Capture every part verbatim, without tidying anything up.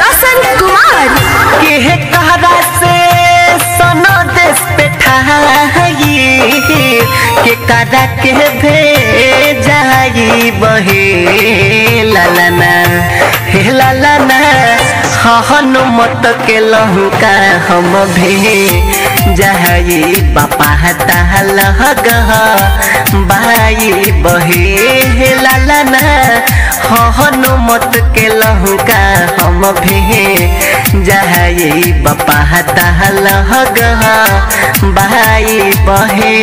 रोशन कुमार के कहरा से सोनो देश पे ठाई के करा के भेजाई बहे लालाना हे लालाना हनुमत के लहुका हम भे जहाई बापा ताल बाई बहे लालाना हनुमत के लहुका हम भे जहाई बापा ताल बाई बहे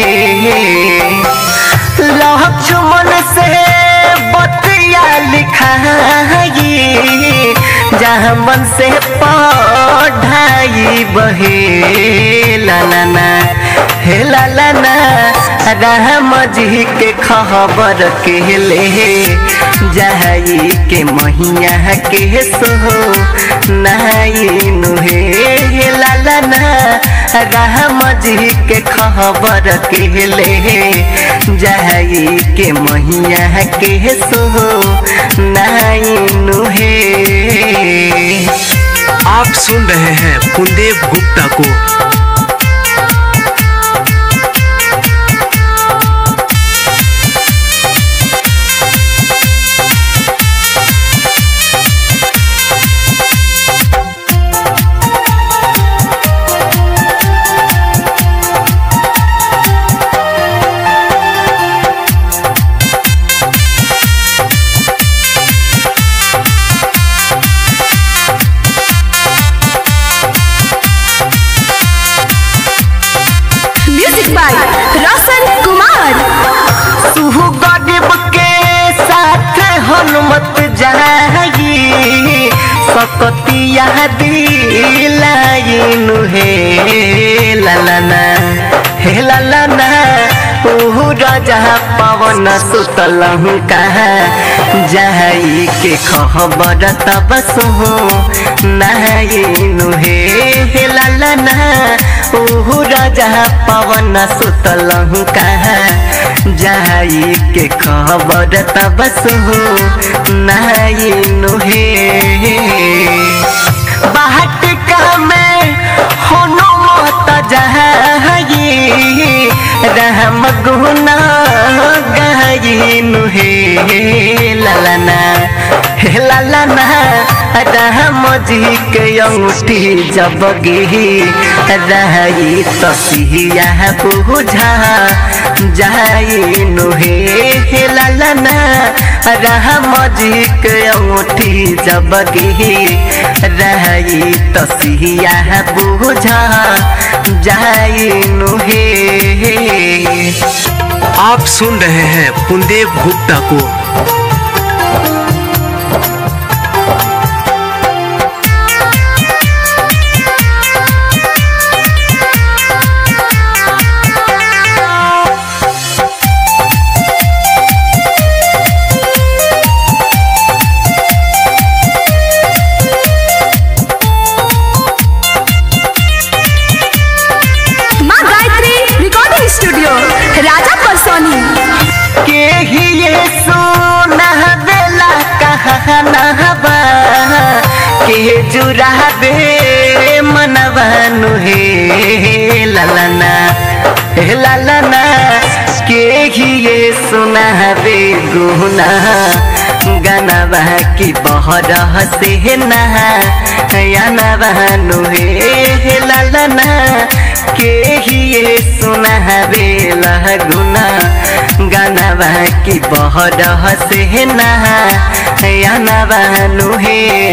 लक्ष्मण से बतिया लिखाई जहाँ मन से पढ़ाई बहे लालाना हे लालाना राम जी के खबर के ले जाई के महिया के सो नाई नुहे हे लालाना राम जी के खबर के ले जाई के महिया के सो नाई नुहे। आप सुन रहे हैं कुलदेव गुप्ता को। रोशन कुमार सुहु गरीब के साथ हनुमत जाई सकतिया दिलाइन हे लालाना हे लालाना ओहु राजा पवन सुतल कहा जाई के खबर तब सुहु नाइन हे लालाना ओहु राजा पवन सुतल कहा जाई के खबर तब सुहु नाइन हे बाहटिका में हनुमत जाई राम गुना गाइन हे लालाना हे लालाना राम जी के अंगूठी जब गिरी रही तसिया बुझा जाई नुहे हे लालाना राम जी के अंगूठी जब गिरी रही तसिया बुझा जाई नुहे। आप सुन रहे हैं कुलदेव गुप्ता को। स्टूडियो राजा परसोनी के ही ये सोना बेला कहना बा के जुरा बे मनवानु हे लालाना हे लालाना के ही ये सोना बे गुना गाना की बहर से नहा याना बहनु हे लालाना के ही ये सुना बेला गुना गाना की बहर से नहा याना बहनु हे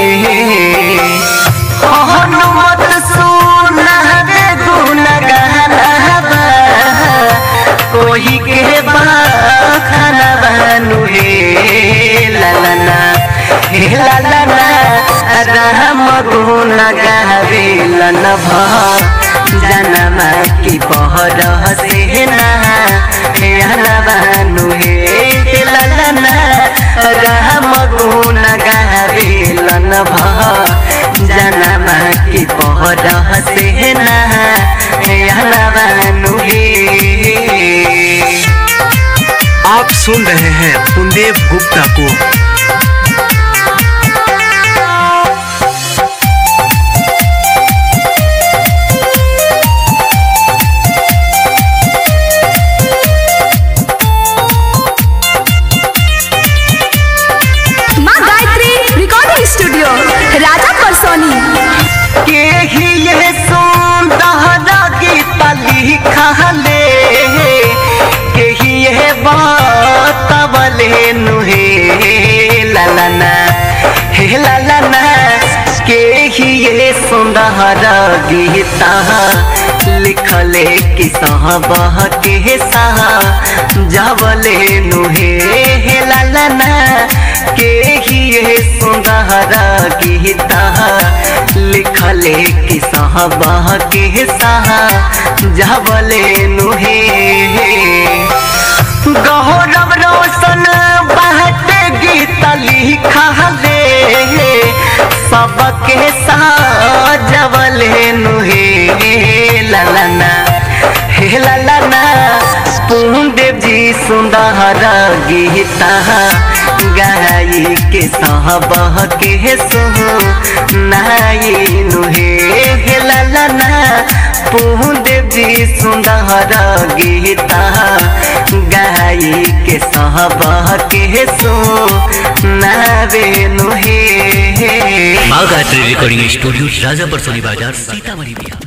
हनुमत सुना रे गुना गाना कोई के बाखाना बहनु हे लालाना हे लालाना राम गुना गावेलन भ जनमा की बहर से नहा बानु हे लालाना राम गुण गावेलन भ जनमा की बहर से नहा बानु हे। आप सुन रहे हैं कुलदेव गुप्ता को। सुंदर गीता लिखले कि साहबह के सहा जावले नुहे हे लालना के ही ये सुंदर गीता लिखले कि साहबह के सहा जावले नुहे गौरव रोशन बहत गीत लिखा ले सबके साजवले नुहे ललना हे ललना पूनदेव जी सुंदर गीता गाई के साहबह के सोहो नाई नुहे हे ललना पूनदेव जी सुंदर गीता गाई के साहबह के सो नावे नुहे माँ गायत्री रिकॉर्डिंग स्टूडियो राजापुर सोनी बाजार सीतामढ़ी बिहार।